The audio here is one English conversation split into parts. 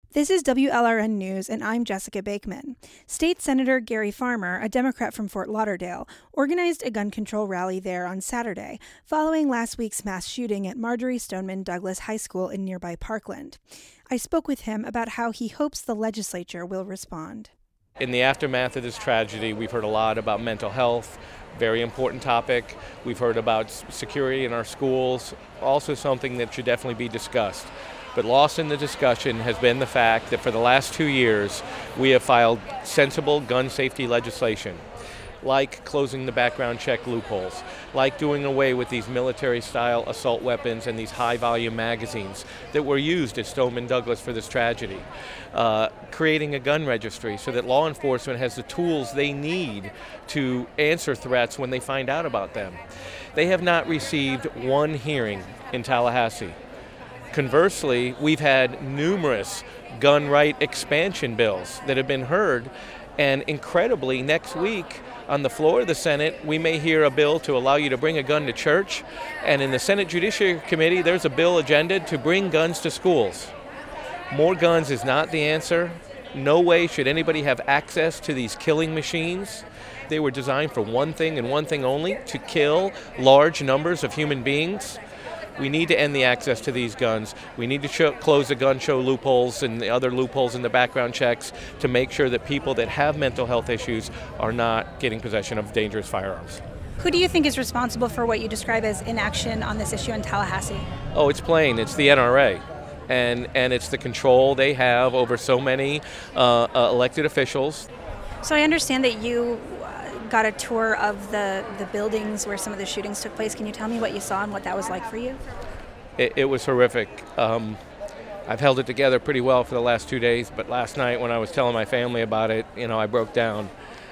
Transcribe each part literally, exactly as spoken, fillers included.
This is W L R N News, and I'm Jessica Bakeman. State Senator Gary Farmer, a Democrat from Fort Lauderdale, organized a gun control rally there on Saturday, following last week's mass shooting at Marjory Stoneman Douglas High School in nearby Parkland. I spoke with him about how he hopes the legislature will respond. In the aftermath of this tragedy, we've heard a lot about mental health, very important topic. We've heard about security in our schools, also something that should definitely be discussed. But lost in the discussion has been the fact that for the last two years, we have filed sensible gun safety legislation, like closing the background check loopholes, like doing away with these military-style assault weapons and these high-volume magazines that were used at Stoneman Douglas for this tragedy, uh, creating a gun registry so that law enforcement has the tools they need to answer threats when they find out about them. They have not received one hearing in Tallahassee. Conversely, we've had numerous gun right expansion bills that have been heard, and incredibly, next week on the floor of the Senate, we may hear a bill to allow you to bring a gun to church, and in the Senate Judiciary Committee, there's a bill agendaed to bring guns to schools. More guns is not the answer. No way should anybody have access to these killing machines. They were designed for one thing and one thing only, to kill large numbers of human beings. We need to end the access to these guns. We need to show, close the gun show loopholes and the other loopholes in the background checks to make sure that people that have mental health issues are not getting possession of dangerous firearms. Who do you think is responsible for what you describe as inaction on this issue in Tallahassee? Oh, it's plain. It's the N R A. And, and it's the control they have over so many uh, uh, elected officials. So I understand that you got a tour of the, the buildings where some of the shootings took place. Can you tell me what you saw and what that was like for you? It, it was horrific. Um, I've held it together pretty well for the last two days, but last night when I was telling my family about it, you know, I broke down.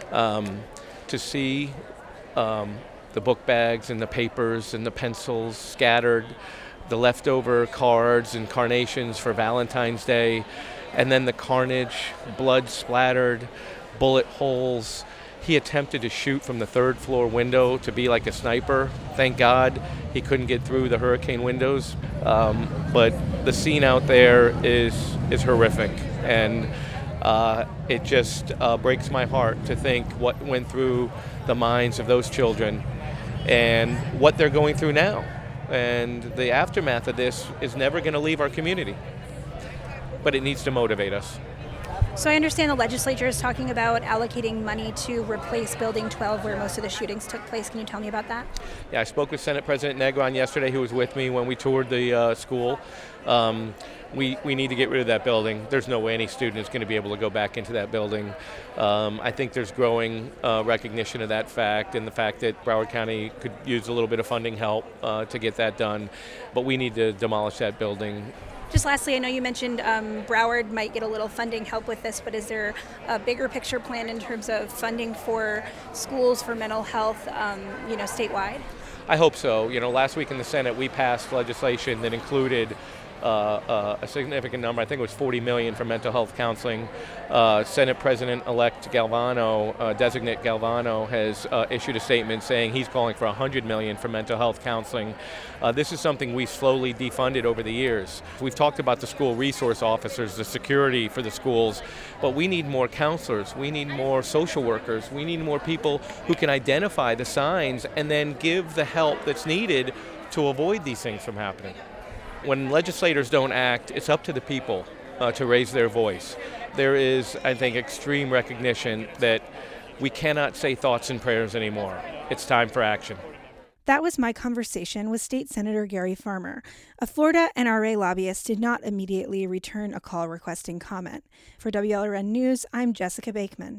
Um, to see um, the book bags and the papers and the pencils scattered, the leftover cards and carnations for Valentine's Day, and then the carnage, blood splattered, bullet holes. He attempted to shoot from the third floor window to be like a sniper. Thank God he couldn't get through the hurricane windows. Um, but the scene out there is is horrific, and uh, it just uh, breaks my heart to think what went through the minds of those children and what they're going through now. And the aftermath of this is never going to leave our community, but it needs to motivate us. So I understand the legislature is talking about allocating money to replace Building twelve where most of the shootings took place. Can you tell me about that? Yeah, I spoke with Senate President Negron yesterday, who was with me when we toured the uh, school. Um, we, we need to get rid of that building. There's no way any student is going to be able to go back into that building. Um, I think there's growing uh, recognition of that fact and the fact that Broward County could use a little bit of funding help uh, to get that done. But we need to demolish that building. Just lastly, I know you mentioned um, Broward might get a little funding help with this, but is there a bigger picture plan in terms of funding for schools for mental health, um, you know, statewide? I hope so. You know, last week in the Senate, we passed legislation that included uh, uh, a significant number. I think it was forty million dollars for mental health counseling. Uh, Senate President-elect Galvano, uh, designate Galvano, has uh, issued a statement saying he's calling for one hundred million dollars for mental health counseling. Uh, this is something we slowly defunded over the years. We've talked about the school resource officers, the security for the schools, but we need more counselors. We need more social workers. We need more people who can identify the signs and then give the help that's needed to avoid these things from happening. When legislators don't act, it's up to the people uh, to raise their voice. There is, I think, extreme recognition that we cannot say thoughts and prayers anymore. It's time for action. That was my conversation with State Senator Gary Farmer. A Florida N R A lobbyist did not immediately return a call requesting comment. For W L R N News, I'm Jessica Bakeman.